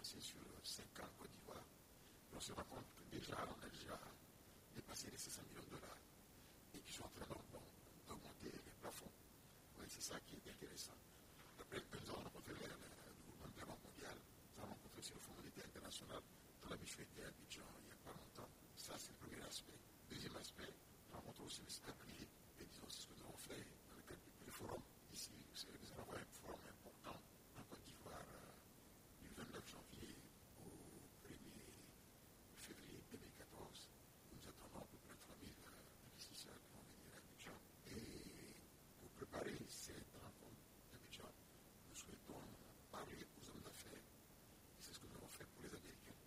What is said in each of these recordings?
commencé sur 5 ans en Côte d'Ivoire. Et on se rend compte que déjà, on a déjà dépassé les 600 millions de dollars et qui sont en train d'augmenter les plafonds. Oui, c'est ça qui est intéressant. Après, nous avons rencontré le gouvernement de la Banque mondiale, nous avons rencontré aussi le Fonds monétaire international, dont la mission était à Abidjan il n'y a pas longtemps. Ça, c'est le premier aspect. Deuxième aspect, nous rencontrons aussi le secteur privé. Et disons, c'est ce que nous avons fait dans le cadre du forum. Ici, vous savez, nous allons avoir un forum important en Côte d'Ivoire du 29 janvier au 1er février 2014. Nous attendons à peu près 3000 investisseurs qui vont venir à Abidjan. Et pour préparer cette rencontre d'Abidjan, nous souhaitons parler aux hommes d'affaires. Et c'est ce que nous avons fait pour les Américains.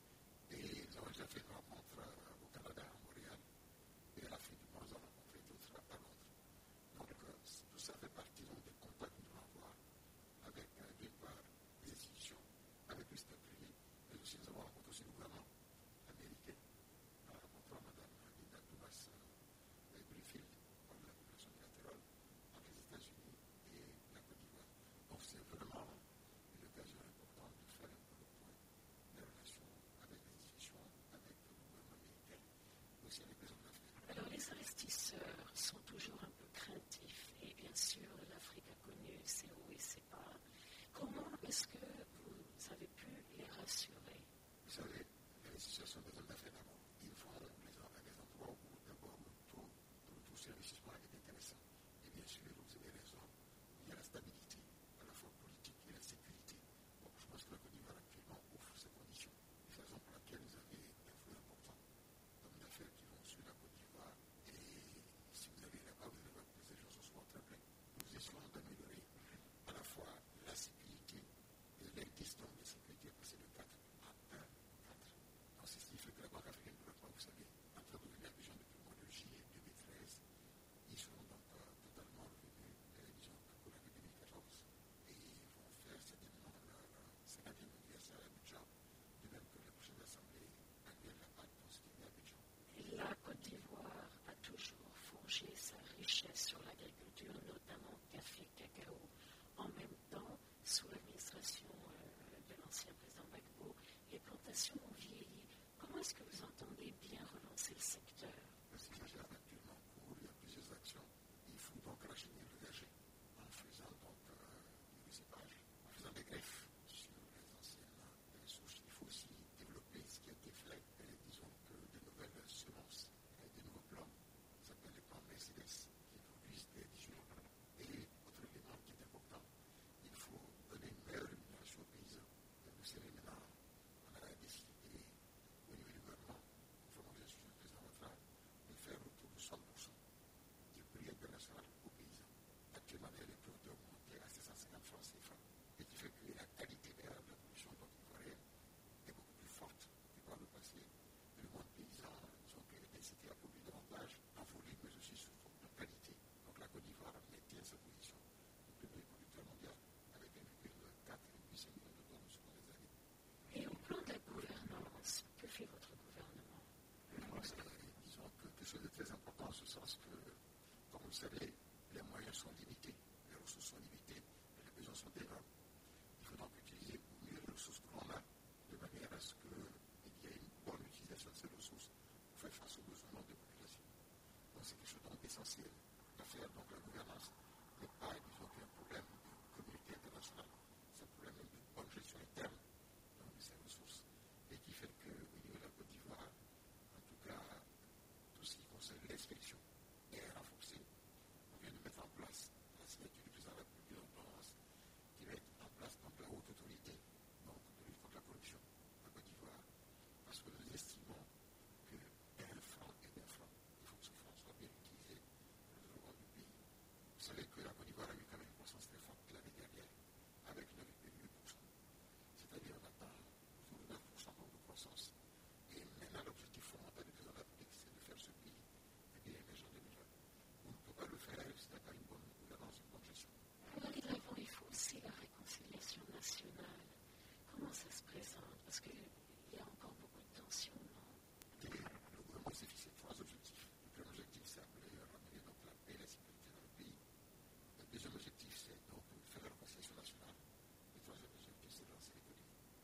Et nous avons déjà fait une rencontre au Canada, à Montréal. Et à la fin du mois, nous avons rencontré d'autres à Londres. Donc, tout ça fait partie donc, des contacts que nous devons avoir avec, d'une part, les institutions, avec le secteur privé, mais aussi nous avons rencontré aussi le gouvernement américain, en rencontrant Mme Linda Thomas-Greenfield, par la coopération bilatérale entre les États-Unis et la Côte d'Ivoire. Donc, c'est vraiment une occasion importante de faire un peu le point des relations avec les institutions, avec le gouvernement américain, mais aussi avec les hommes d'affaires. Alors, les investisseurs sont toujours un peu craintifs et bien sûr, l'Afrique a connu ses hauts et ses bas. Comment est-ce que vous avez pu les rassurer? Vous savez, les situations des hommes d'affaires d'abord, ils vont à des endroits où d'abord le taux sur l'investissement est intéressant. Et bien sûr, vous avez raison, il y a la stabilité, à la fois politique et la sécurité. Bon, je pense que la Côte d'Ivoire actuellement offre ces conditions. C'est la raison pour laquelle vous avez un flux important d'hommes d'affaires qui vont sur la Côte d'Ivoire. Et si vous allez là-bas, vous allez voir que les gens se sont très bien. Nous essayons d'améliorer à la fois la sécurité et l'indice de sécurité est passé de 4 à 1, 4. Donc c'est ce qui fait que la Banque africaine de développement, vous savez, en train de revenir à Abidjan depuis le mois de juillet 2013. Ils seront donc totalement revenus à Abidjan pour l'année 2014 et ils vont faire certainement leur 50e anniversaire à Abidjan, de même que la prochaine assemblée annuelle de la PAC vont se tenir à Abidjan. La Côte d'Ivoire a toujours forgé sa richesse sur l'agriculture, notamment café, cacao. En même temps, sous l'administration de l'ancien président Gbagbo, les plantations ont vieilli. Comment est-ce que vous entendez bien relancer le secteur?